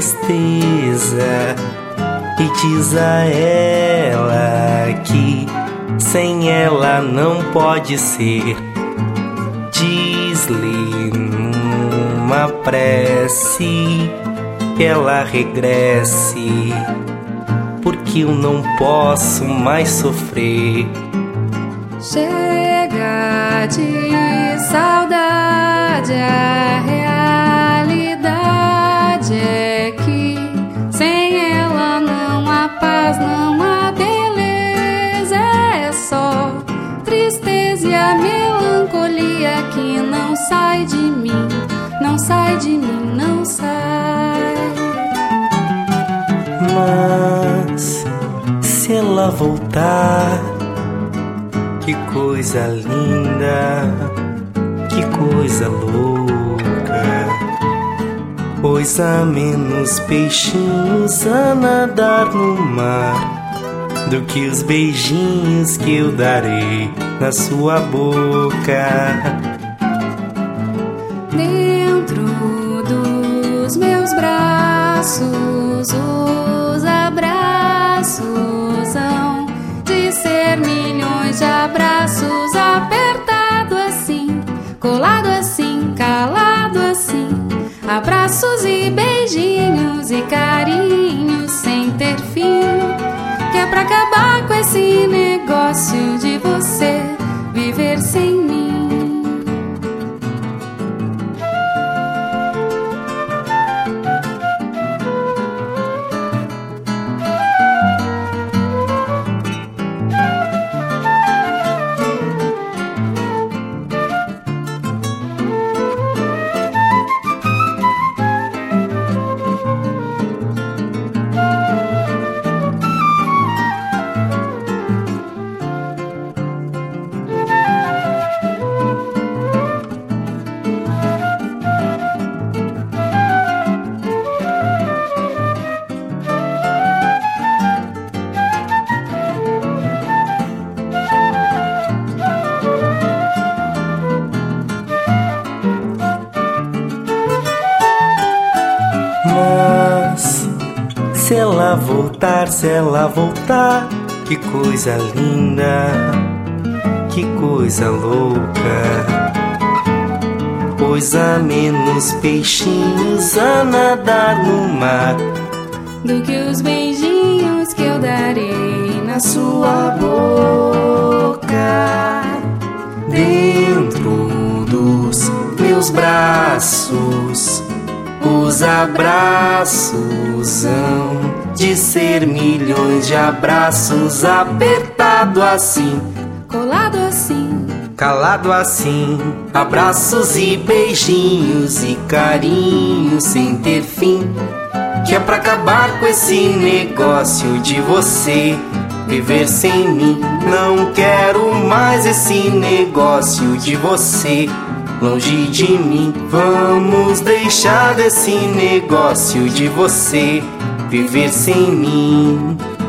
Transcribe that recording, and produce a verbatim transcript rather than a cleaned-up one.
tristeza e diz a ela que sem ela não pode ser. Diz-lhe numa prece que ela regresse, porque eu não posso mais sofrer. Chega de saudade, a realidade é que sem ela não há paz, não há beleza, é só tristeza e a melancolia que não sai de mim, não sai de mim, não sai. Mas se ela voltar, que coisa linda, que coisa louca, pois há menos peixinhos a nadar no mar do que os beijinhos que eu darei na sua boca. Dentro dos meus braços, os abraços hão de ser milhões de abraços, apertado assim, colado assim, calado assim, abraços e beijinhos e carinhos sem ter fim, que é pra acabar com esse negócio de você viver sem mim. Mas se ela voltar, se ela voltar, que coisa linda, que coisa louca, pois há menos peixinhos a nadar no mar do que os beijinhos que eu darei na sua boca. Dentro dos meus braços, os abraços hão de ser milhões de abraços, apertado assim, colado assim, calado assim, abraços e beijinhos e carinhos sem ter fim, que é pra acabar com esse negócio de você viver sem mim. Não quero mais esse negócio de você longe de mim. Vamos deixar desse negócio de você viver sem mim.